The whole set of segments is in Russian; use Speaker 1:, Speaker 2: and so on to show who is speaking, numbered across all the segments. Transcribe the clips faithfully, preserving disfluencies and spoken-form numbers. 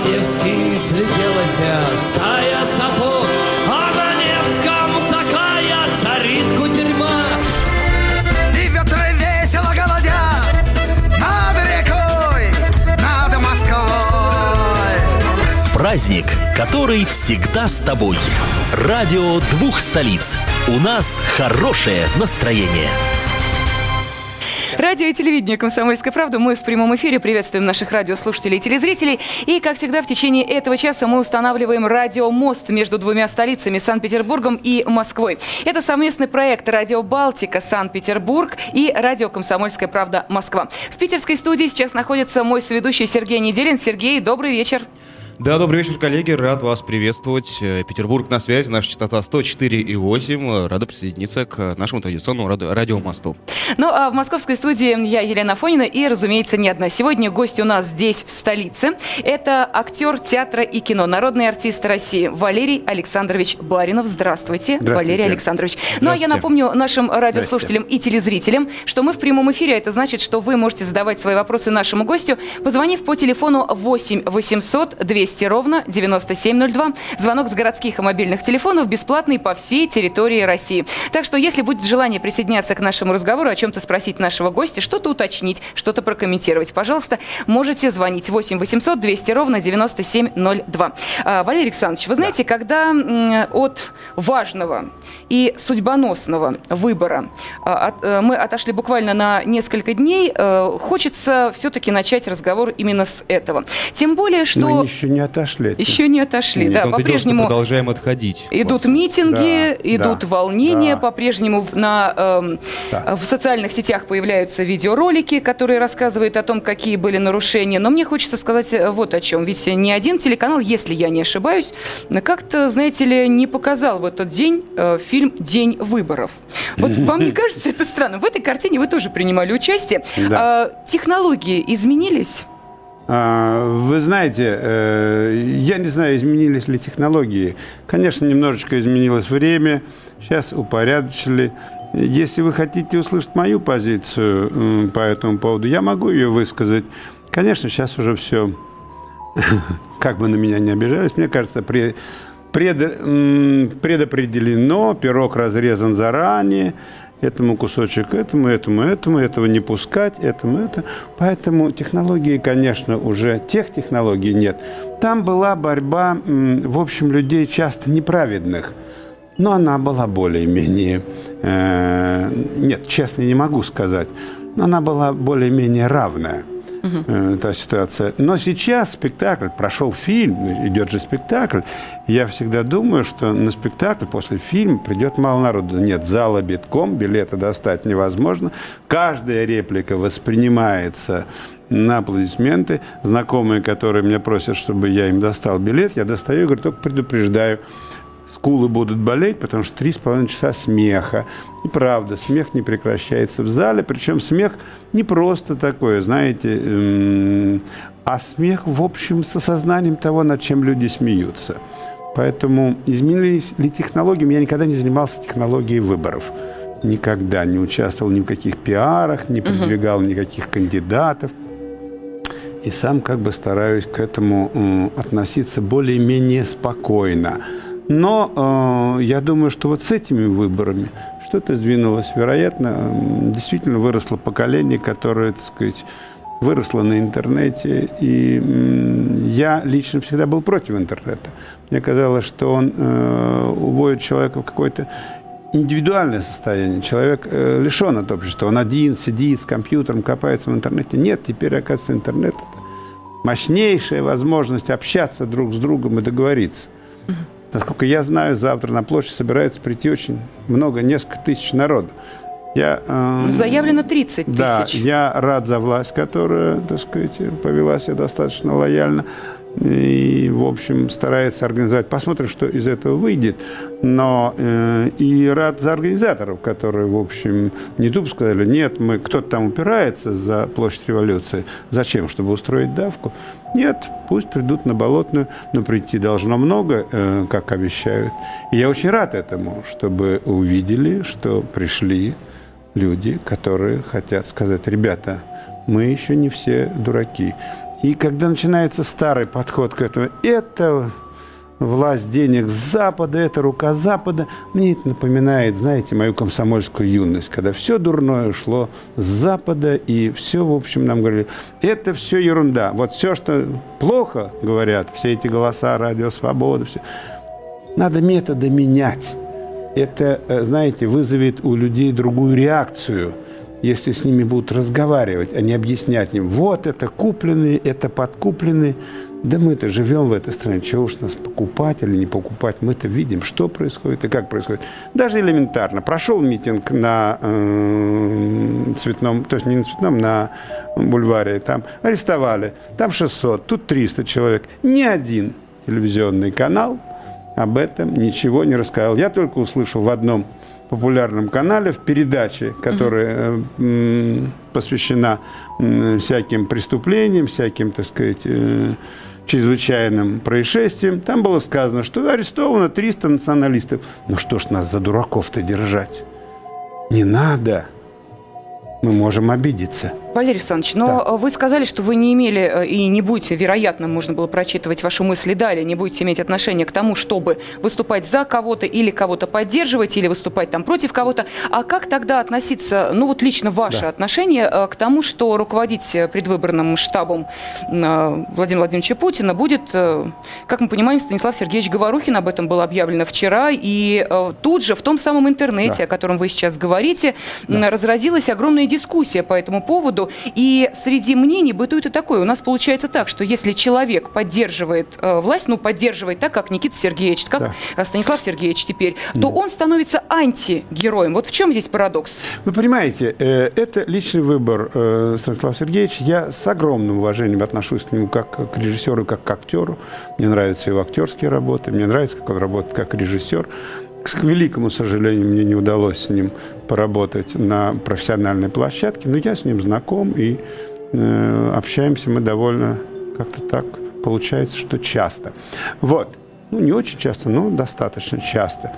Speaker 1: Невский слетелась стая сапог, а на Невском такая царит кутерьма.
Speaker 2: И ветры весело голодят над рекой, над Москвой.
Speaker 3: Праздник, который всегда с тобой. Радио двух столиц. У нас хорошее настроение.
Speaker 4: Радио и телевидение «Комсомольская правда». Мы в прямом эфире приветствуем наших радиослушателей и телезрителей. И, как всегда, в течение этого часа мы устанавливаем радиомост между двумя столицами – Санкт-Петербургом и Москвой. Это совместный проект «Радио Балтика» Санкт-Петербург и «Радио Комсомольская правда» Москва. В питерской студии сейчас находится мой соведущий Сергей Неделин. Сергей, добрый вечер.
Speaker 5: Да, добрый вечер, коллеги. Рад вас приветствовать. Петербург на связи. Наша частота сто четыре и восемь. Рада присоединиться к нашему традиционному ради- радиомосту.
Speaker 4: Ну, а в московской студии я, Елена Афонина, и, разумеется, не одна. Сегодня гость у нас здесь, в столице. Это актер театра и кино, народный артист России Валерий Александрович Баринов. Здравствуйте, Здравствуйте. Валерий Александрович. Ну, а я напомню нашим радиослушателям и телезрителям, что мы в прямом эфире. Это значит, что вы можете задавать свои вопросы нашему гостю, позвонив по телефону восемь восемьсот двести ровно девяносто семь ноль два. Звонок с городских и мобильных телефонов бесплатный по всей территории России. Так что, если будет желание присоединяться к нашему разговору, о чем-то спросить нашего гостя, что-то уточнить, что-то прокомментировать, пожалуйста, можете звонить восемь восемьсот двести ровно девяносто семь ноль два. А, Валерий Александрович, вы знаете, да. когда м, от важного и судьбоносного выбора а, от, а, мы отошли буквально на несколько дней, а, хочется все-таки начать разговор именно с этого. Тем более, что...
Speaker 6: Мы еще не отошли.
Speaker 4: Еще не отошли, Нет, да, по-прежнему
Speaker 5: продолжаем отходить.
Speaker 4: Идут
Speaker 5: просто.
Speaker 4: митинги,
Speaker 6: да,
Speaker 4: идут
Speaker 6: да,
Speaker 4: волнения,
Speaker 6: да.
Speaker 4: по-прежнему на, э, да. в социальных сетях появляются видеоролики, которые рассказывают о том, какие были нарушения. Но мне хочется сказать вот о чем. Ведь ни один телеканал, если я не ошибаюсь, как-то, знаете ли, не показал в этот день э, фильм «День выборов». Вот вам не кажется это странно? В этой картине вы тоже принимали участие. Да. Э, технологии изменились?
Speaker 6: Вы знаете, я не знаю, изменились ли технологии. Конечно, немножечко изменилось время, сейчас упорядочили. Если вы хотите услышать мою позицию по этому поводу, я могу ее высказать. Конечно, сейчас уже все, как бы на меня не обижались, мне кажется, пред, пред, предопределено, пирог разрезан заранее. Этому кусочек, этому, этому, этому, этого не пускать, этому, это. Поэтому технологии, конечно, уже тех технологий нет. Там была борьба, в общем, людей часто неправедных, но она была более-менее, э, нет, честно не могу сказать, но она была более-менее равная. Uh-huh. Та ситуация. Но сейчас спектакль, прошел фильм, идет же спектакль. Я всегда думаю, что на спектакль после фильма придет мало народу. Нет, зала битком, билеты достать невозможно. Каждая реплика воспринимается на аплодисменты. Знакомые, которые меня просят, чтобы я им достал билет, я достаю и говорю, только предупреждаю. Скулы будут болеть, потому что три с половиной часа смеха. И правда, смех не прекращается в зале. Причем смех не просто такое, знаете, а смех, в общем, с осознанием того, над чем люди смеются. Поэтому изменились ли технологии? Я никогда не занимался технологией выборов. Никогда не участвовал ни в каких пиарах, не продвигал никаких кандидатов. И сам как бы стараюсь к этому относиться более-менее спокойно. Но э, я думаю, что вот с этими выборами что-то сдвинулось. Вероятно, действительно выросло поколение, которое, так сказать, выросло на интернете. И э, я лично всегда был против интернета. Мне казалось, что он э, уводит человека в какое-то индивидуальное состояние. Человек э, лишен от общества. Он один сидит с компьютером, копается в интернете. Нет, теперь, оказывается, интернет – это мощнейшая возможность общаться друг с другом и договориться. Насколько я знаю, завтра на площадь собирается прийти очень много, несколько тысяч народу. Я, э,
Speaker 4: Заявлено тридцать тысяч.
Speaker 6: Да, я рад за власть, которая, так сказать, повела себя достаточно лояльно. И, в общем, старается организовать. Посмотрим, что из этого выйдет. Но э, и рад за организаторов, которые, в общем, не тупо сказали, нет, мы, кто-то там упирается за площадь Революции. Зачем? Чтобы устроить давку? Нет, пусть придут на Болотную, но прийти должно много, э, как обещают. И я очень рад этому, чтобы увидели, что пришли люди, которые хотят сказать, ребята, мы еще не все дураки. И когда начинается старый подход к этому, это власть денег с Запада, это рука Запада, мне это напоминает, знаете, мою комсомольскую юность, когда все дурное шло с Запада, и все, в общем, нам говорили, это все ерунда. Вот все, что плохо, говорят, все эти голоса, радио «Свобода», все, надо методы менять. Это, знаете, вызовет у людей другую реакцию, если с ними будут разговаривать, а не объяснять им, вот это купленные, это подкупленные. Да мы-то живем в этой стране, чего уж нас покупать или не покупать, мы-то видим, что происходит и как происходит. Даже элементарно. Прошел митинг на э, Цветном, то есть не на Цветном, на бульваре, там арестовали, там шестьсот, тут триста человек. Ни один телевизионный канал об этом ничего не рассказал. Я только услышал в одном популярном канале, в передаче, которая э, посвящена э, всяким преступлениям, всяким, так сказать, э, чрезвычайным происшествиям. Там было сказано, что арестовано триста националистов. Ну что ж нас за дураков-то держать? Не надо. Мы можем обидеться.
Speaker 4: Валерий Александрович, но да. Вы сказали, что вы не имели и не будете, вероятно, можно было прочитывать ваши мысли далее, не будете иметь отношения к тому, чтобы выступать за кого-то или кого-то поддерживать, или выступать там против кого-то. А как тогда относиться, ну вот лично ваше да. отношение к тому, что руководить предвыборным штабом Владимира Владимировича Путина будет, как мы понимаем, Станислав Сергеевич Говорухин, об этом было объявлено вчера, и тут же в том самом интернете, да. о котором вы сейчас говорите, да. разразилась огромная дискуссия по этому поводу. И среди мнений бытует и такое. У нас получается так, что если человек поддерживает э, власть, ну, поддерживает так, как Никита Сергеевич, как да. Станислав Сергеевич теперь, да. то он становится антигероем. Вот в чем здесь парадокс?
Speaker 6: Вы понимаете, э, это личный выбор э, Станислава Сергеевича. Я с огромным уважением отношусь к нему как к режиссеру, как к актеру. Мне нравятся его актерские работы, мне нравится, как он работает как режиссер. К великому сожалению, мне не удалось с ним поработать на профессиональной площадке, но я с ним знаком, и э, общаемся мы довольно как-то так, получается, что часто. Вот. Ну, не очень часто, но достаточно часто.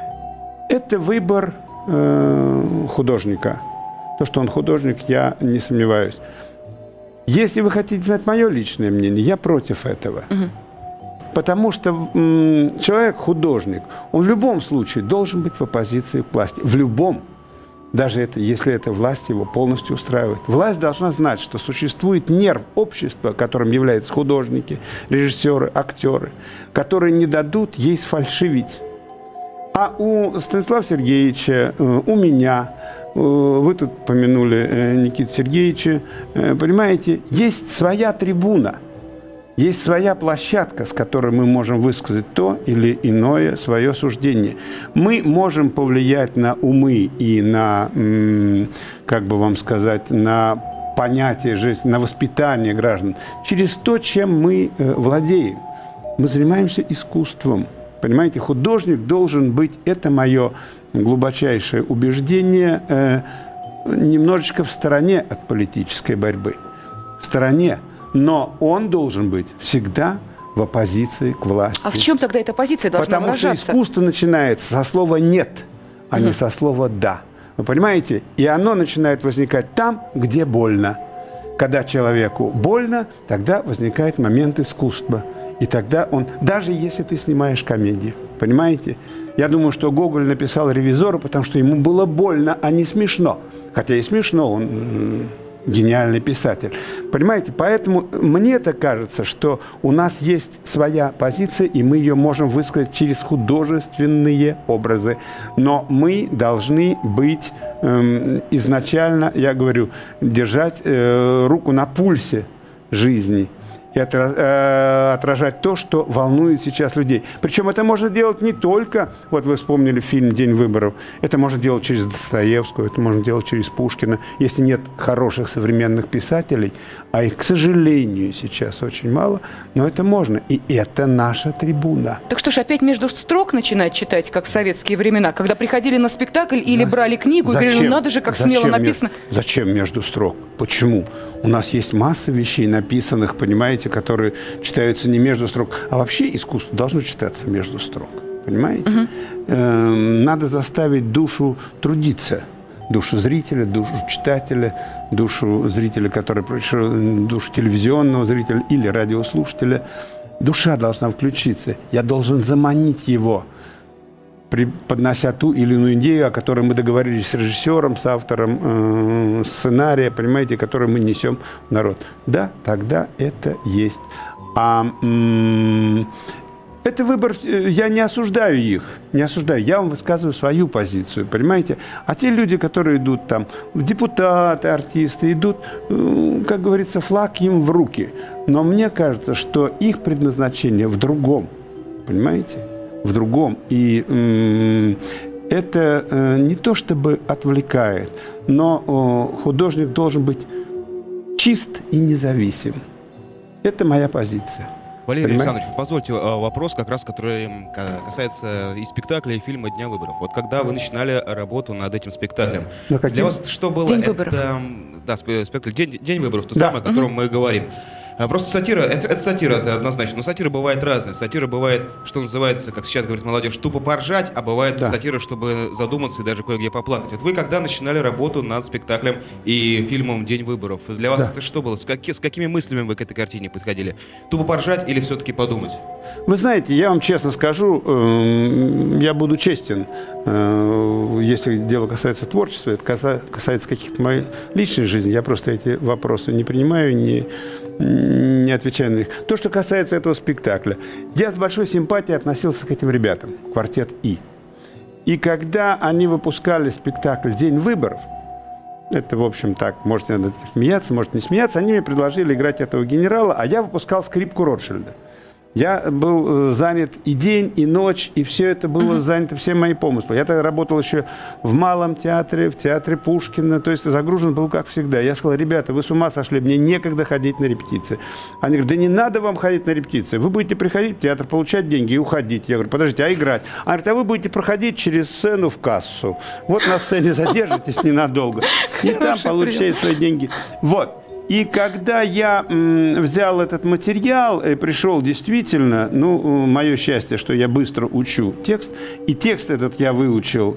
Speaker 6: Это выбор э, художника. То, что он художник, я не сомневаюсь. Если вы хотите знать мое личное мнение, я против этого. Угу. Потому что м, человек, художник, он в любом случае должен быть в оппозиции к власти. В любом. Даже это, если эта власть его полностью устраивает. Власть должна знать, что существует нерв общества, которым являются художники, режиссеры, актеры, которые не дадут ей сфальшивить. А у Станислава Сергеевича, у меня, вы тут помянули Никиту Сергеевича, понимаете, есть своя трибуна. Есть своя площадка, с которой мы можем высказать то или иное свое суждение. Мы можем повлиять на умы и на, как бы вам сказать, на понятие жизни, на воспитание граждан через то, чем мы владеем. Мы занимаемся искусством. Понимаете, художник должен быть, это мое глубочайшее убеждение, немножечко в стороне от политической борьбы. В стороне. Но он должен быть всегда в оппозиции к власти.
Speaker 4: А в чем тогда эта позиция должна
Speaker 6: Потому
Speaker 4: выражаться?
Speaker 6: Потому что искусство начинается со слова «нет», а mm. не со слова «да». Вы понимаете? И оно начинает возникать там, где больно. Когда человеку больно, тогда возникает момент искусства. И тогда он, даже если ты снимаешь комедию, понимаете? Я думаю, что Гоголь написал «Ревизора», потому что ему было больно, а не смешно. Хотя и смешно, он гениальный писатель. Понимаете? Поэтому мне-то кажется, что у нас есть своя позиция, и мы ее можем высказать через художественные образы. Но мы должны быть э, изначально, я говорю, держать э, руку на пульсе жизни и отражать то, что волнует сейчас людей. Причем это можно делать не только, вот вы вспомнили фильм «День выборов», это можно делать через Достоевского, это можно делать через Пушкина, если нет хороших современных писателей, а их, к сожалению, сейчас очень мало, но это можно, и это наша трибуна.
Speaker 4: Так что ж, опять между строк начинать читать, как в советские времена, когда приходили на спектакль или да. брали книгу зачем? И говорили, ну надо же, как зачем смело написано.
Speaker 6: Между, зачем между строк? Почему? У нас есть масса вещей написанных, понимаете, которые читаются не между строк, а вообще искусство должно читаться между строк, понимаете? Угу. Э, надо заставить душу трудиться. душу зрителя, душу читателя, душу зрителя, который пришел, душу телевизионного зрителя или радиослушателя. Душа должна включиться. Я должен заманить его, поднося ту или иную идею, о которой мы договорились с режиссером, с автором э, сценария, понимаете, который мы несем в народ. Да, тогда это есть. А м- это выбор, я не осуждаю их, не осуждаю, я вам высказываю свою позицию, понимаете? А те люди, которые идут там, депутаты, артисты, идут, как говорится, флаг им в руки. Но мне кажется, что их предназначение в другом, понимаете? В другом. И м- это э, не то чтобы отвлекает, но э, художник должен быть чист и независим. Это моя позиция.
Speaker 5: Валерий
Speaker 6: Понимаете?
Speaker 5: Александрович, позвольте вопрос, как раз, который касается и спектакля, и фильма «Дня выборов». Вот когда вы начинали работу над этим спектаклем,
Speaker 6: На каким?
Speaker 5: для вас что было?
Speaker 4: День
Speaker 5: это,
Speaker 4: выборов.
Speaker 5: Да, спектакль «День, День выборов», то
Speaker 6: Да.
Speaker 5: самое, о котором мы говорим. Просто сатира, это, это сатира, это однозначно, но сатира бывает разная. Сатира бывает, что называется, как сейчас говорит молодежь, тупо поржать, а бывает
Speaker 6: Да.
Speaker 5: сатира, чтобы задуматься и даже кое-где поплакать. Вот вы когда начинали работу над спектаклем и фильмом «День выборов», для вас
Speaker 6: Да.
Speaker 5: это что было? С, каки, с какими мыслями вы к этой картине подходили? Тупо поржать или все-таки подумать?
Speaker 6: Вы знаете, я вам честно скажу, э, я буду честен, э, если дело касается творчества, это каса- касается каких-то моей личной жизни, я просто эти вопросы не принимаю, не, не отвечаю на них. То, что касается этого спектакля, я с большой симпатией относился к этим ребятам, квартет И. И когда они выпускали спектакль «День выборов», это, в общем, так, можете над этим смеяться, можете не смеяться, они мне предложили играть этого генерала, а я выпускал скрипку Ротшильда. Я был занят и день, и ночь, и все это было uh-huh. занято, все мои помыслы. Я тогда работал еще в Малом театре, в театре Пушкина, то есть загружен был как всегда. Я сказал: ребята, вы с ума сошли, мне некогда ходить на репетиции. Они говорят: да не надо вам ходить на репетиции, вы будете приходить в театр, получать деньги и уходить. Я говорю: подождите, а играть? Они говорят: а вы будете проходить через сцену в кассу. Вот на сцене задержитесь ненадолго, и там получаете свои деньги. Вот. И когда я м, взял этот материал и пришел действительно, ну, мое счастье, что я быстро учу текст, и текст этот я выучил,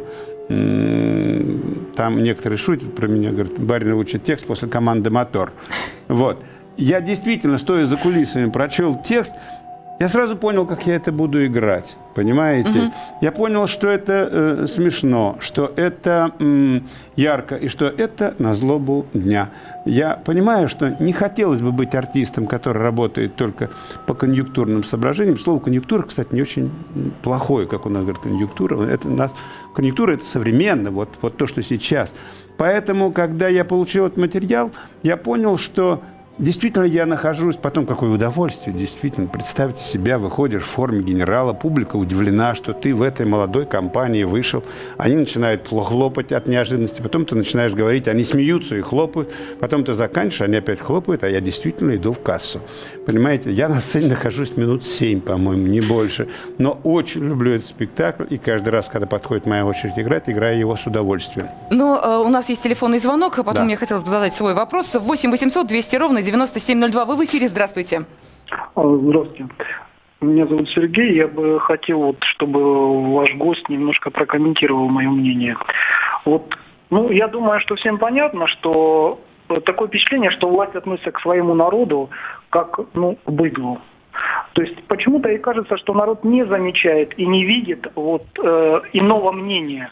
Speaker 6: м, там некоторые шутят про меня, говорят: Баринов учит текст после команды «Мотор». Вот. Я действительно, стоя за кулисами, прочел текст, я сразу понял, как я это буду играть, понимаете? Угу. Я понял, что это э, смешно, что это э, ярко, и что это на злобу дня. Я понимаю, что не хотелось бы быть артистом, который работает только по конъюнктурным соображениям. Слово «конъюнктура», кстати, не очень плохое, как у нас говорят, конъюнктура. Это у нас, конъюнктура – это современно, вот, вот то, что сейчас. Поэтому, когда я получил этот материал, я понял, что действительно я нахожусь, потом какое удовольствие, действительно, представьте себя, выходишь в форме генерала, публика удивлена, что ты в этой молодой компании вышел, они начинают хлопать от неожиданности, потом ты начинаешь говорить, они смеются и хлопают, потом ты заканчиваешь, они опять хлопают, а я действительно иду в кассу. Понимаете, я на сцене нахожусь минут семь, по-моему, не больше, но очень люблю этот спектакль, и каждый раз, когда подходит моя очередь играть, играю его с удовольствием.
Speaker 4: Но э, у нас есть телефонный звонок, а потом
Speaker 6: Да.
Speaker 4: мне хотелось бы задать свой вопрос. восемь восемьсот двести ровно девяносто семь ноль два. Вы в эфире, здравствуйте.
Speaker 7: Здравствуйте. Меня зовут Сергей. Я бы хотел, вот, чтобы ваш гость немножко прокомментировал мое мнение. Вот, ну, я думаю, что всем понятно, что такое впечатление, что власть относится к своему народу как, ну, к быдлу. То есть почему-то и кажется, что народ не замечает и не видит вот, э, иного мнения.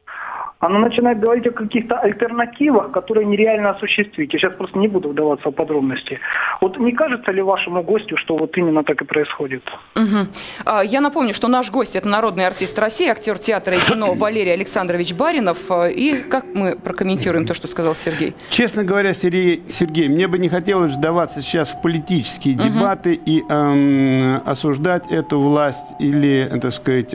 Speaker 7: Она начинает говорить о каких-то альтернативах, которые нереально осуществить. Я сейчас просто не буду вдаваться в подробности. Вот не кажется ли вашему гостю, что вот именно так и происходит?
Speaker 4: Угу. Я напомню, что наш гость – это народный артист России, актер театра и кино Валерий Александрович Баринов. И как мы прокомментируем то, что сказал Сергей?
Speaker 6: Честно говоря, Сергей, Сергей, мне бы не хотелось вдаваться сейчас в политические uh-huh. дебаты и эм, осуждать эту власть или, так сказать,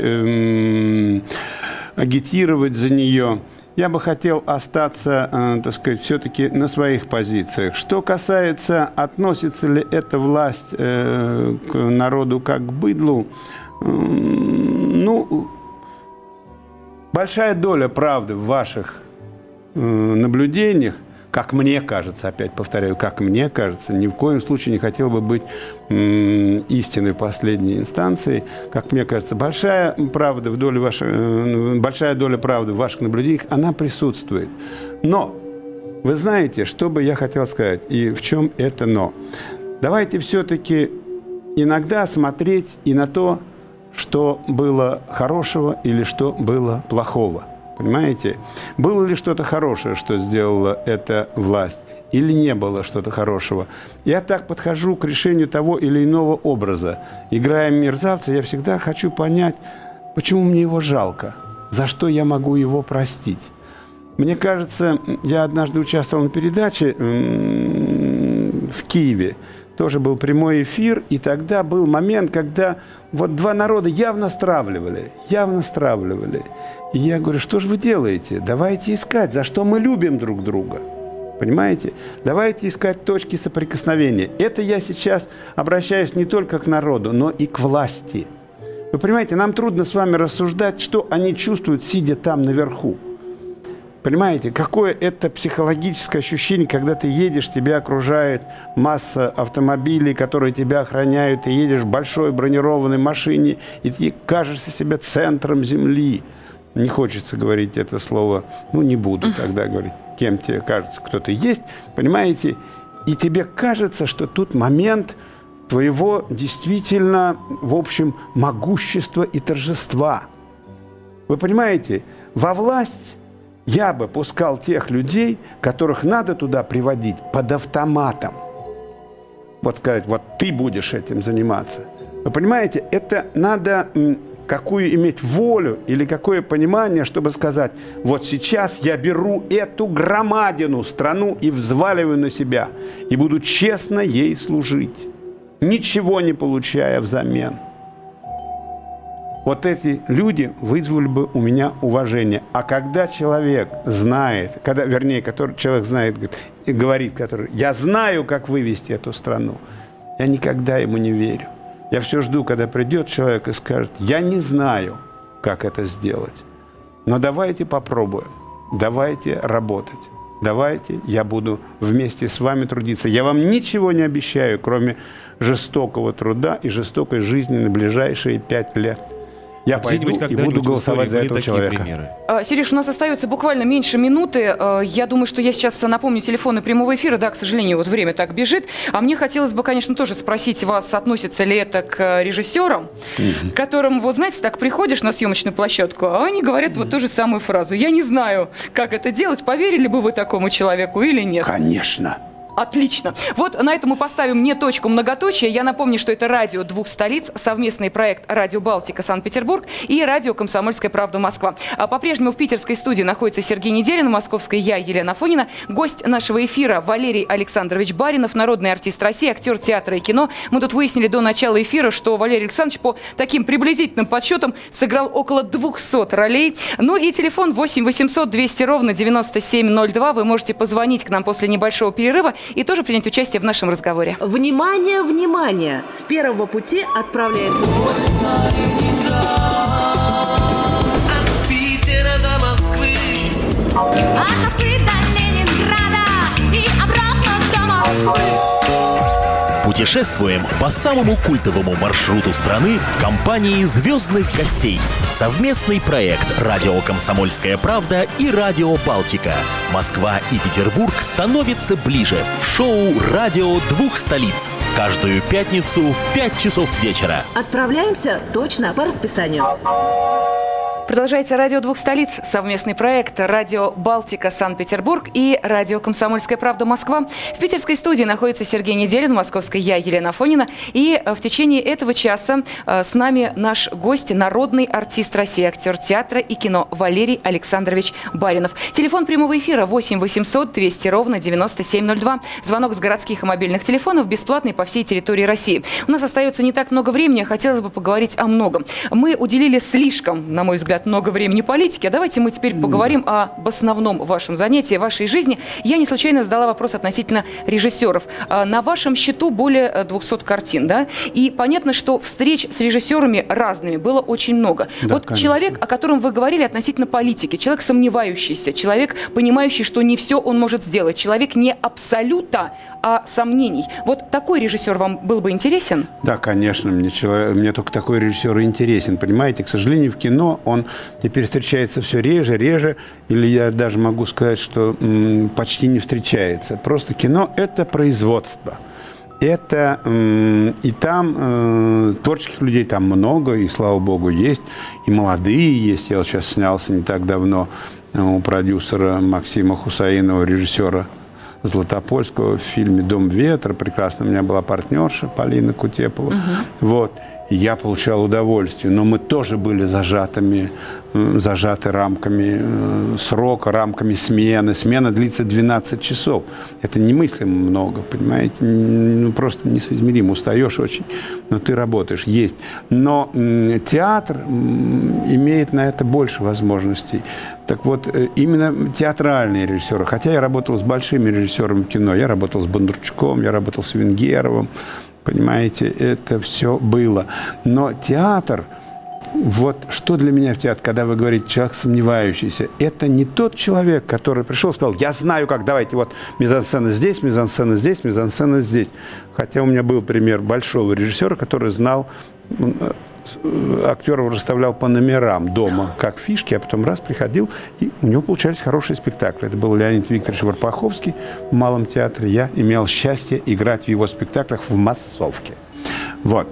Speaker 6: эм, агитировать за нее. Я бы хотел остаться, э, так сказать, все-таки на своих позициях. Что касается, относится ли эта власть э, к народу как к быдлу, э, ну, большая доля правды в ваших э, наблюдениях, как мне кажется, опять повторяю, как мне кажется, ни в коем случае не хотел бы быть м- истинной последней инстанцией. Как мне кажется, большая правда в доле вашей, э, большая доля правды в ваших наблюдениях, она присутствует. Но вы знаете, что бы я хотел сказать и в чем это «но». Давайте все-таки иногда смотреть и на то, что было хорошего или что было плохого. Понимаете? Было ли что-то хорошее, что сделала эта власть, или не было что-то хорошего? Я так подхожу к решению того или иного образа. Играя мерзавца, я всегда хочу понять, почему мне его жалко, за что я могу его простить. Мне кажется, я однажды участвовал на передаче в Киеве. Тоже был прямой эфир, и тогда был момент, когда вот два народа явно стравливали, явно стравливали. И я говорю, что же вы делаете? Давайте искать, за что мы любим друг друга. Понимаете? Давайте искать точки соприкосновения. Это я сейчас обращаюсь не только к народу, но и к власти. Вы понимаете, нам трудно с вами рассуждать, что они чувствуют, сидя там наверху. Понимаете, какое это психологическое ощущение, когда ты едешь, тебя окружает масса автомобилей, которые тебя охраняют, ты едешь в большой бронированной машине, и ты кажешься себе центром земли. Не хочется говорить это слово, ну, не буду тогда говорить, кем тебе кажется, кто ты есть, понимаете? И тебе кажется, что тут момент твоего действительно, в общем, могущества и торжества. Вы понимаете, во власть я бы пускал тех людей, которых надо туда приводить под автоматом. Вот сказать, вот ты будешь этим заниматься. Вы понимаете, это надо какую иметь волю или какое понимание, чтобы сказать, вот сейчас я беру эту громадину страну и взваливаю на себя, и буду честно ей служить, ничего не получая взамен. Вот эти люди вызвали бы у меня уважение. А когда человек знает, когда, вернее, который человек знает и говорит, который, я знаю, как вывести эту страну, я никогда ему не верю. Я все жду, когда придет человек и скажет, я не знаю, как это сделать, но давайте попробуем, давайте работать, давайте я буду вместе с вами трудиться. Я вам ничего не обещаю, кроме жестокого труда и жестокой жизни на ближайшие пять лет. Я пойду и буду голосовать за этого человека.
Speaker 4: Сереж, у нас остается буквально меньше минуты. Я думаю, что я сейчас напомню телефоны прямого эфира. Да, к сожалению, вот время так бежит. А мне хотелось бы, конечно, тоже спросить вас, относится ли это к режиссерам, mm-hmm. которым, вот знаете, так приходишь на съемочную площадку, а они говорят mm-hmm. вот ту же самую фразу. Я не знаю, как это делать. Поверили бы вы такому человеку или нет?
Speaker 6: Конечно.
Speaker 4: Отлично. Вот на этом мы поставим не точку, многоточие. Я напомню, что это радио двух столиц, совместный проект «Радио Балтика» Санкт-Петербург и радио «Комсомольская правда» Москва. А по-прежнему в питерской студии находится Сергей Неделин, в московской я, Елена Афонина. Гость нашего эфира Валерий Александрович Баринов, народный артист России, актер театра и кино. Мы тут выяснили до начала эфира, что Валерий Александрович по таким приблизительным подсчетам сыграл около двухсот ролей. Ну и телефон восемь восемьсот двести ровно девяносто семь ноль два. Вы можете позвонить к нам после небольшого перерыва и тоже принять участие в нашем разговоре.
Speaker 8: Внимание, внимание! С первого пути отправляется...
Speaker 9: От Питера до Москвы.
Speaker 10: От Москвы до Ленинграда и обратно до Москвы.
Speaker 3: Путешествуем по самому культовому маршруту страны в компании звездных гостей. Совместный проект «Радио Комсомольская правда» и «Радио Балтика». Москва и Петербург становятся ближе в шоу «Радио двух столиц». Каждую пятницу в пять часов вечера.
Speaker 8: Отправляемся точно по расписанию.
Speaker 4: Продолжается «Радио двух столиц», совместный проект «Радио Балтика» Санкт-Петербург и «Радио Комсомольская правда» Москва. В питерской студии находится Сергей Неделин, в московской я, Елена Афонина. И в течение этого часа с нами наш гость, народный артист России, актер театра и кино Валерий Александрович Баринов. Телефон прямого эфира восемь восемьсот двести ровно девяносто семь ноль два. Звонок с городских и мобильных телефонов бесплатный по всей территории России. У нас остается не так много времени, хотелось бы поговорить о многом. Мы уделили слишком, на мой взгляд, ребят, много времени политики, а давайте мы теперь поговорим об основном вашем занятии, вашей жизни. Я не случайно задала вопрос относительно режиссеров. На вашем счету более двухсот картин, да? И понятно, что встреч с режиссерами разными было очень много.
Speaker 6: Да,
Speaker 4: вот
Speaker 6: конечно.
Speaker 4: Человек, о котором вы говорили относительно политики, человек сомневающийся, человек, понимающий, что не все он может сделать, человек не абсолюта, а сомнений. Вот такой режиссер вам был бы интересен?
Speaker 6: Да, конечно, мне, человек, мне только такой режиссер и интересен, понимаете? К сожалению, в кино он теперь встречается все реже, реже, или я даже могу сказать, что м, почти не встречается. Просто кино – это производство. Это м, и там э, творческих людей там много, и, слава богу, есть, и молодые есть. Я вот сейчас снялся не так давно у продюсера Максима Хусаинова, режиссера Златопольского в фильме «Дом ветра». Прекрасно. У меня была партнерша Полина Кутепова. Угу. Вот. И я получал удовольствие. Но мы тоже были зажатыми, зажаты рамками срока, рамками смены. Смена длится двенадцать часов. Это немыслимо много, понимаете? Ну, просто несоизмеримо. Устаешь очень, но ты работаешь. Есть. Но м, театр м, имеет на это больше возможностей. Так вот, именно театральные режиссеры. Хотя я работал с большими режиссерами кино. Я работал с Бондарчуком, я работал с Венгеровым. Понимаете, это все было. Но театр, вот что для меня в театре, когда вы говорите «человек сомневающийся», это не тот человек, который пришел и сказал: я знаю как, давайте вот мизансцена здесь, мизансцена здесь, мизансцена здесь. Хотя у меня был пример большого режиссера, который знал, актеров расставлял по номерам дома, как фишки, а потом раз приходил, и у него получались хорошие спектакли. Это был Леонид Викторович Варпаховский в Малом театре. Я имел счастье играть в его спектаклях в массовке. Вот.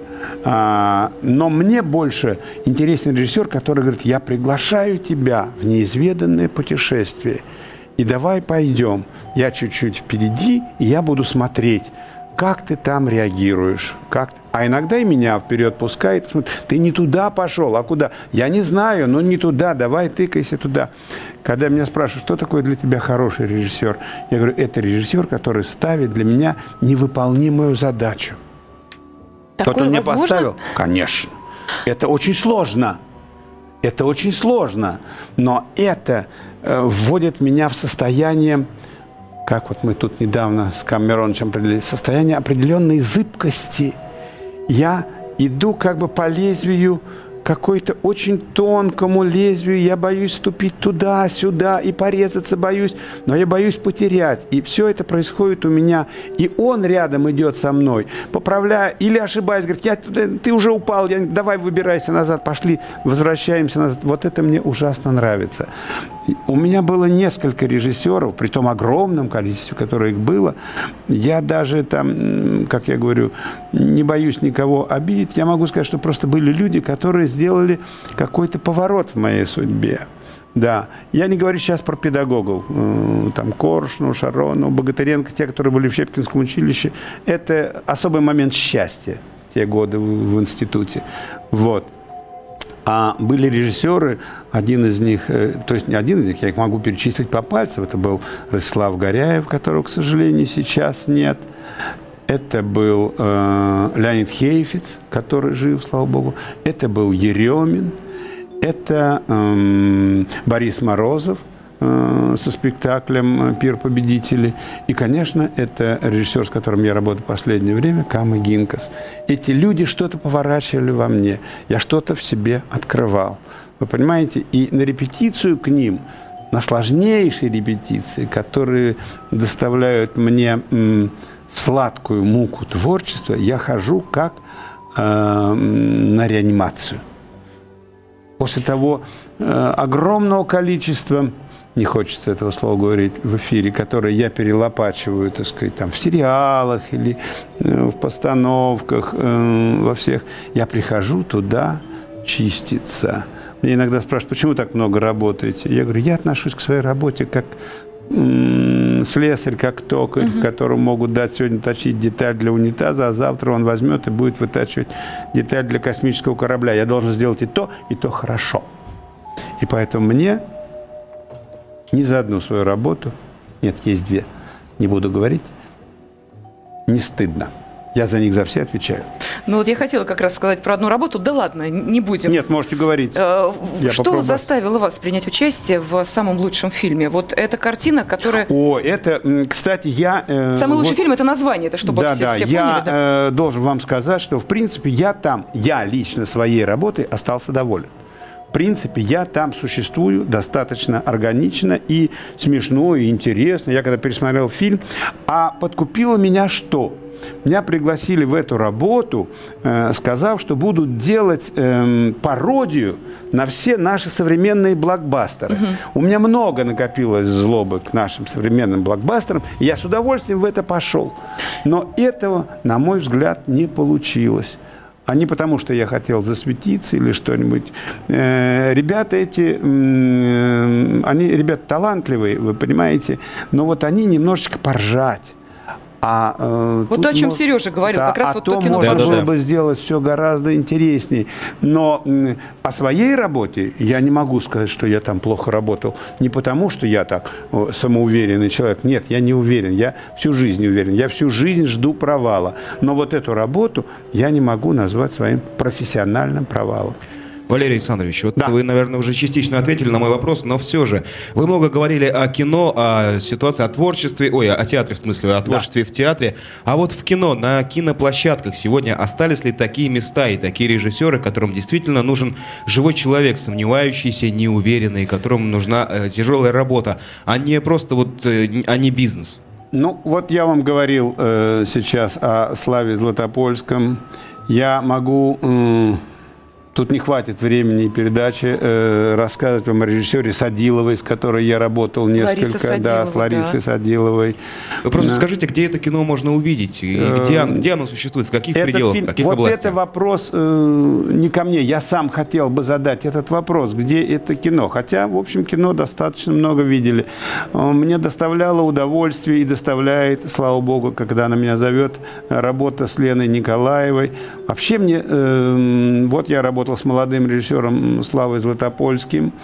Speaker 6: А, но мне больше интересен режиссер, который говорит: я приглашаю тебя в неизведанное путешествие, и давай пойдем. Я чуть-чуть впереди, и я буду смотреть, как ты там реагируешь. Как... А иногда и меня вперед пускает. Ты не туда пошел, а куда? Я не знаю, но не туда. Давай тыкайся туда. Когда меня спрашивают, что такое для тебя хороший режиссер, я говорю: это режиссер, который ставит для меня невыполнимую задачу.
Speaker 4: Такое
Speaker 6: Кто-то мне
Speaker 4: возможно?
Speaker 6: поставил? Конечно. Это очень сложно. Это очень сложно. Но это э, вводит меня в состояние, как вот мы тут недавно с Камероновичем определили, состояние определенной зыбкости. Я иду как бы по лезвию, какой-то очень тонкому лезвию. Я боюсь ступить туда-сюда и порезаться боюсь, но я боюсь потерять. И все это происходит у меня. И он рядом идет со мной, поправляя или ошибаясь, говорит: я, ты уже упал, я, давай выбирайся назад, пошли, возвращаемся назад. Вот это мне ужасно нравится. У меня было несколько режиссеров, при том огромном количестве, которое их было. Я даже там, как я говорю, не боюсь никого обидеть. Я могу сказать, что просто были люди, которые сделали какой-то поворот в моей судьбе. Да. Я не говорю сейчас про педагогов. Там Коршуну, Шарону, Богатыренко, те, которые были в Щепкинском училище. Это особый момент счастья, те годы в, в институте. Вот. А были режиссеры, один из них, то есть не один из них, я их могу перечислить по пальцам. Это был Ростислав Горяев, которого, к сожалению, сейчас нет. Это был э, Леонид Хейфиц, который жив, слава богу. Это был Еремин. Это э, Борис Морозов э, со спектаклем «Пир победителей». И, конечно, это режиссер, с которым я работаю в последнее время, Кама Гинкас. Эти люди что-то поворачивали во мне. Я что-то в себе открывал. Вы понимаете? И на репетицию к ним, на сложнейшие репетиции, которые доставляют мне м, сладкую муку творчества, я хожу как э, на реанимацию. После того э, огромного количества, не хочется этого слова говорить в эфире, которое я перелопачиваю, так сказать, там, в сериалах или э, в постановках, э, во всех, я прихожу туда чиститься. Мне иногда спрашивают: почему так много работаете? Я говорю: я отношусь к своей работе как м- слесарь, как токарь, угу. которому могут дать сегодня точить деталь для унитаза, а завтра он возьмет и будет вытачивать деталь для космического корабля. Я должен сделать и то, и то хорошо. И поэтому мне ни за одну свою работу, нет, есть две, не буду говорить, не стыдно. Я за них за все отвечаю.
Speaker 4: Ну вот я хотела как раз сказать про одну работу. Да ладно, не будем.
Speaker 6: Нет, можете говорить.
Speaker 4: Э,
Speaker 6: Я
Speaker 4: что
Speaker 6: попробую.
Speaker 4: заставило вас принять участие в самом лучшем фильме? Вот эта картина, которая...
Speaker 6: О, это, м, кстати, я... э,
Speaker 4: Самый лучший
Speaker 6: вот-
Speaker 4: фильм — это название, это чтобы
Speaker 6: Да,
Speaker 4: все,
Speaker 6: да,
Speaker 4: все
Speaker 6: я
Speaker 4: поняли. Да?
Speaker 6: э, должен вам сказать, что, в принципе, я там, я лично своей работой остался доволен. В принципе, я там существую достаточно органично и смешно, и интересно. Я когда пересмотрел фильм, а подкупило меня что? Меня пригласили в эту работу, э, сказав, что будут делать э, пародию на все наши современные блокбастеры. У меня много накопилось злобы к нашим современным блокбастерам, и я с удовольствием в это пошел. Но этого, на мой взгляд, не получилось. А не потому, что я хотел засветиться или что-нибудь. Э, ребята эти, э, они, ребята талантливые, вы понимаете, но вот они немножечко поржать. А, э,
Speaker 4: Вот
Speaker 6: тут
Speaker 4: то, о чем
Speaker 6: мож-
Speaker 4: Сережа говорил,
Speaker 6: да,
Speaker 4: как раз
Speaker 6: а
Speaker 4: вот
Speaker 6: то
Speaker 4: то кино.
Speaker 6: можно
Speaker 5: Да-да-да.
Speaker 6: было бы сделать все гораздо интереснее. Но м, о своей работе я не могу сказать, что я там плохо работал. Не потому, что я так о, самоуверенный человек. Нет, я не уверен. Я всю жизнь уверен. Я всю жизнь жду провала. Но вот эту работу я не могу назвать своим профессиональным провалом.
Speaker 5: Валерий Александрович, вот
Speaker 6: Да.
Speaker 5: вы, наверное, уже частично ответили на мой вопрос, но все же. Вы много говорили о кино, о ситуации, о творчестве, ой, о театре, в смысле, о творчестве в театре. А вот в кино, на киноплощадках сегодня остались ли такие места и такие режиссеры, которым действительно нужен живой человек, сомневающийся, неуверенный, которому нужна э, тяжелая работа, а не просто вот, э, а не бизнес?
Speaker 6: Ну, вот я вам говорил э, сейчас о Славе Златопольском. Я могу... м, Тут не хватит времени и передачи э, рассказывать вам о режиссере Садиловой, с которой я работал несколько,
Speaker 4: Садилова,
Speaker 6: да, с Ларисой
Speaker 4: да.
Speaker 6: Садиловой.
Speaker 5: Вы просто
Speaker 6: Да.
Speaker 5: скажите, где это кино можно увидеть, и где, оно- где оно существует, в каких
Speaker 6: Этот
Speaker 5: пределах,
Speaker 6: фильм-
Speaker 5: в каких
Speaker 6: вот
Speaker 5: областях?
Speaker 6: это вопрос э, не ко мне. Я сам хотел бы задать этот вопрос, где это кино. Хотя, в общем, кино достаточно много видели. Э, Мне доставляло удовольствие и доставляет, слава богу, когда она меня зовет, работа с Леной Николаевой. Вообще мне, э, вот я работал с молодым режиссером Славой Златопольским,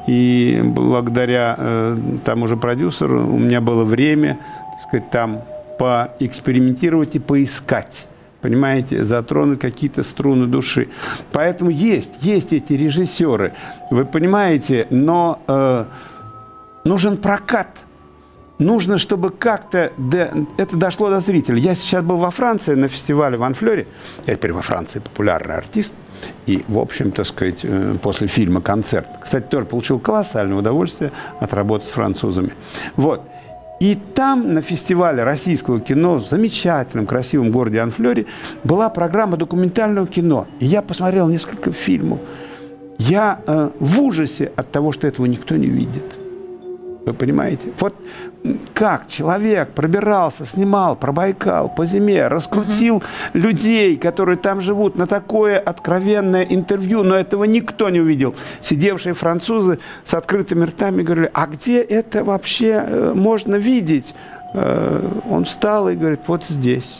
Speaker 6: и благодаря э, тому же продюсеру у меня было время, так сказать, там поэкспериментировать и поискать. Понимаете, затронуть какие-то струны души. Поэтому есть, есть эти режиссеры, вы понимаете, но э, нужен прокат. Нужно, чтобы как-то до, это дошло до зрителя. Я сейчас был во Франции на фестивале в Анфлёре. Я теперь во Франции популярный артист. И, в общем, так сказать, э, после фильма концерт. Кстати, тоже получил колоссальное удовольствие от работы с французами. Вот. И там, на фестивале российского кино в замечательном, красивом городе Анфлёре была программа документального кино. И я посмотрел несколько фильмов. Я э, в ужасе от того, что этого никто не видит. Вы понимаете? Вот как человек пробирался, снимал про Байкал по зиме, раскрутил uh-huh. людей, которые там живут, на такое откровенное интервью, но этого никто не увидел. Сидевшие французы с открытыми ртами говорили, а где это вообще э, можно видеть? Э, он встал и говорит, вот здесь.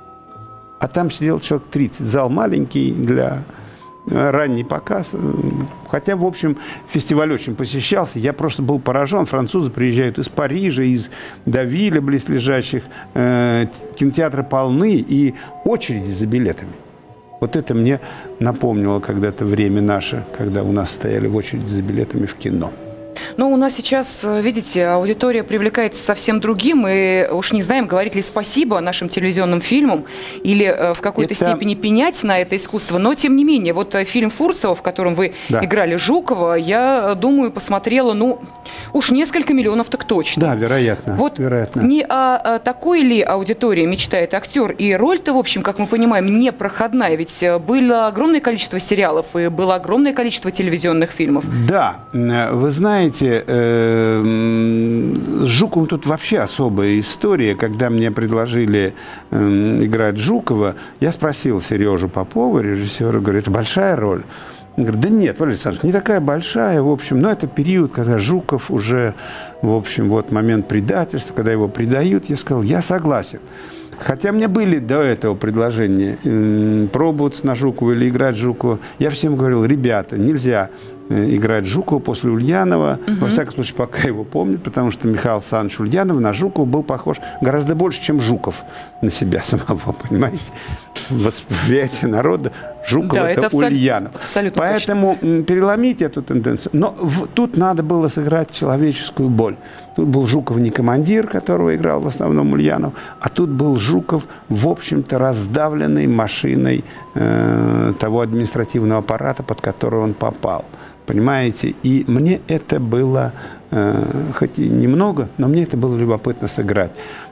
Speaker 6: А там сидел человек тридцать. Зал маленький для... ранний показ. Хотя, в общем, фестиваль очень посещался. Я просто был поражен. Французы приезжают из Парижа, из Давиля, близлежащих. Э, кинотеатры полны и очереди за билетами. Вот это мне напомнило когда-то время наше, когда у нас стояли в очереди за билетами в кино.
Speaker 4: Ну, у нас сейчас, видите, аудитория привлекается совсем другим, и уж не знаем, говорить ли спасибо нашим телевизионным фильмам или в какой-то
Speaker 6: это...
Speaker 4: степени пенять на это искусство. Но, тем не менее, вот фильм Фурцева, в котором вы
Speaker 6: да.
Speaker 4: играли Жукова, я думаю, посмотрела, ну, уж несколько миллионов так точно.
Speaker 6: Да, вероятно.
Speaker 4: Вот
Speaker 6: вероятно.
Speaker 4: не о, о такой ли аудитории мечтает актер, и роль-то, в общем, как мы понимаем, непроходная, ведь было огромное количество сериалов и было огромное количество телевизионных фильмов.
Speaker 6: Да, вы знаете, с Жуковым тут вообще особая история. Когда мне предложили играть Жукова, я спросил Сережу Попова, режиссера, говорю, это большая роль? Он говорит, да нет, Валерий Александрович, не такая большая, в общем, но это период, когда Жуков уже, в общем, вот момент предательства, когда его предают, я сказал, я согласен. Хотя у меня были до этого предложения пробоваться на Жукова или играть Жукова. Я всем говорил, ребята, нельзя играть Жукова после Ульянова. Угу. Во всяком случае, пока его помнят, потому что Михаил Александрович Ульянов на Жукова был похож гораздо больше, чем Жуков на себя самого, понимаете? Восприятие народа Жуков да, это, это Ульянов. Абсолютно Поэтому точно. Переломить эту тенденцию. Но в, тут надо было сыграть человеческую боль. Тут был Жуков не командир, которого играл в основном Ульянов, а тут был Жуков, в общем-то, раздавленный машиной э, того административного аппарата, под который он попал. Понимаете? И мне это было, э, хоть и немного, но мне это было любопытно сыграть.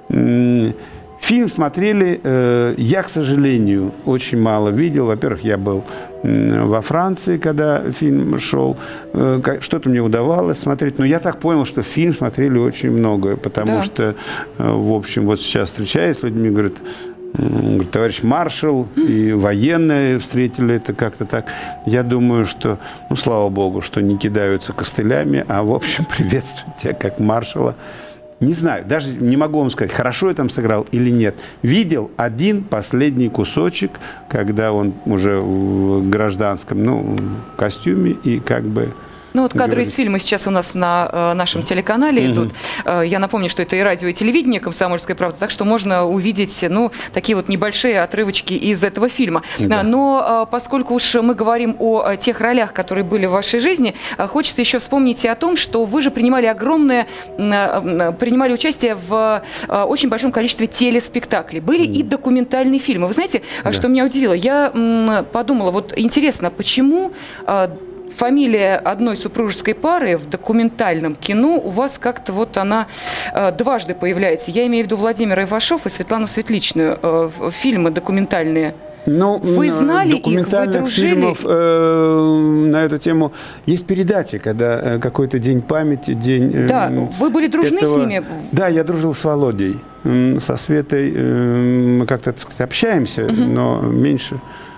Speaker 6: Фильм смотрели, э, я, к сожалению, очень мало видел. Во-первых, я был э, во Франции, когда фильм шел. Э, что-то мне удавалось смотреть. Но я так понял, что фильм смотрели очень много. Потому да. что, э, в общем, вот сейчас встречаясь с людьми, говорят, говорит, товарищ маршал и военные встретили это как-то так. Я думаю, что, ну, слава богу, что не кидаются костылями, а, в общем, приветствуют тебя как маршала. Не знаю, даже не могу вам сказать, хорошо я там сыграл или нет. Видел один последний кусочек, когда он уже в гражданском, ну, костюме и как бы...
Speaker 4: Ну вот кадры из фильма сейчас у нас на э, нашем телеканале mm-hmm. идут. Э, я напомню, что это и радио, и телевидение «Комсомольская правда», так что можно увидеть, ну, такие вот небольшие отрывочки из этого фильма. Да. Но э, поскольку уж мы говорим о, о тех ролях, которые были в вашей жизни, э, хочется еще вспомнить и о том, что вы же принимали огромное, э, принимали участие в э, очень большом количестве телеспектаклей. Были mm-hmm. и документальные фильмы. Вы знаете, да. что меня удивило? Я м, подумала, вот интересно, почему... Э, фамилия одной супружеской пары в документальном кино у вас как-то вот она э, дважды появляется. Я имею в виду Владимира Ивашов и Светлану Светличную. Э, фильмы документальные.
Speaker 6: Ну,
Speaker 4: вы знали их, вы дружили?
Speaker 6: Фильмов э, на эту тему есть передачи, когда э, какой-то день памяти, день... Э,
Speaker 4: да, вы были дружны этого... с ними?
Speaker 6: Да, я дружил с Володей, э, со Светой. Э, мы как-то, так сказать, общаемся, угу. но меньше.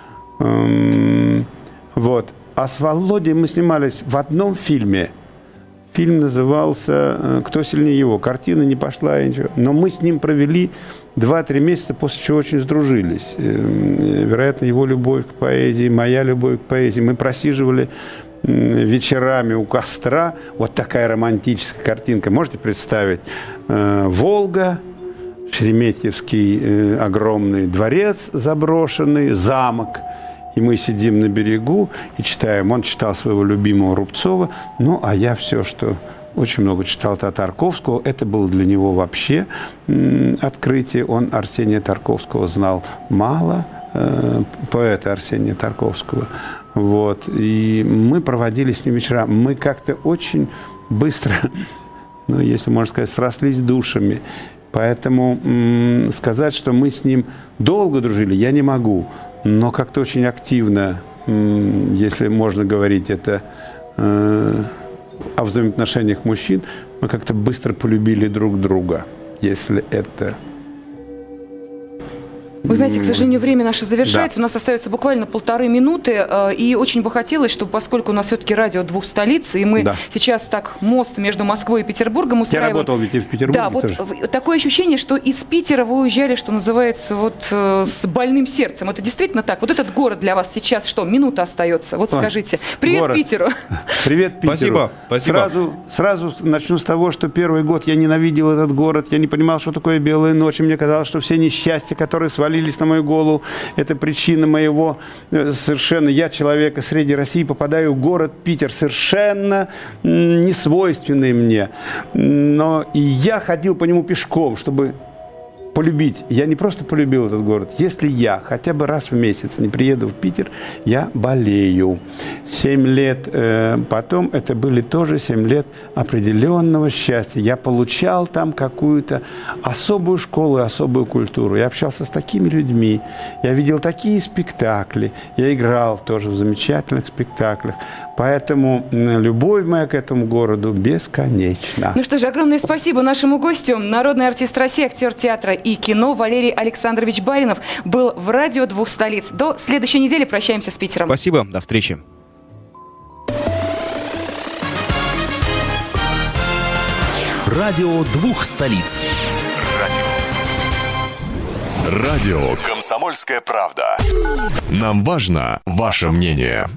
Speaker 6: Э, вот. А с Володей мы снимались в одном фильме. Фильм назывался «Кто сильнее его?». Картина не пошла, ничего. Но мы с ним провели два-три месяца, после чего очень сдружились. Вероятно, его любовь к поэзии, моя любовь к поэзии. Мы просиживали вечерами у костра. Вот такая романтическая картинка. Можете представить? Волга, Шереметьевский огромный дворец заброшенный, замок. И мы сидим на берегу и читаем. Он читал своего любимого Рубцова. Ну, а я все, что очень много читал Тарковского. Это было для него вообще м- открытие. Он Арсения Тарковского знал мало. Э- поэта Арсения Тарковского. Вот. И мы проводили с ним вечера. Мы как-то очень быстро, ну, если можно сказать, срослись душами. Поэтому м- сказать, что мы с ним долго дружили, я не могу. Но как-то очень активно, если можно говорить это э, о взаимоотношениях мужчин, мы как-то быстро полюбили друг друга, если это...
Speaker 4: Вы знаете, к сожалению, время наше завершается. Да. У нас остается буквально полторы минуты. И очень бы хотелось, чтобы, поскольку у нас все-таки радио двух столиц, и мы да. сейчас так мост между Москвой и Петербургом устраиваем.
Speaker 6: Я работал ведь и в Петербурге.
Speaker 4: Да,
Speaker 6: тоже.
Speaker 4: Вот такое ощущение, что из Питера вы уезжали, что называется, вот с больным сердцем. Это действительно так? Вот этот город для вас сейчас что? Минута остается. Вот Ой, скажите. Привет город. Питеру.
Speaker 6: Привет Питеру.
Speaker 5: Спасибо. Спасибо.
Speaker 6: Сразу, сразу начну с того, что первый год я ненавидел этот город. Я не понимал, что такое белые ночи. Мне казалось, что все несчастья, которые свалились на мою голову, это причина моего совершенно... Я, человека средней России, попадаю в город Питер, совершенно не свойственный мне. Но и я ходил по нему пешком, чтобы полюбить. Я не просто полюбил этот город. Если я хотя бы раз в месяц не приеду в Питер, я болею. Семь лет э, потом, это были тоже семь лет определенного счастья. Я получал там какую-то особую школу и особую культуру. Я общался с такими людьми. Я видел такие спектакли. Я играл тоже в замечательных спектаклях. Поэтому любовь моя к этому городу бесконечна.
Speaker 4: Ну что же, огромное спасибо нашему гостю. Народный артист России, актер театра и кино Валерий Александрович Баринов был в радио двух столиц. До следующей недели прощаемся с Питером.
Speaker 5: Спасибо, до встречи.
Speaker 3: Радио двух столиц.
Speaker 11: Радио «Комсомольская правда». Нам важно ваше мнение.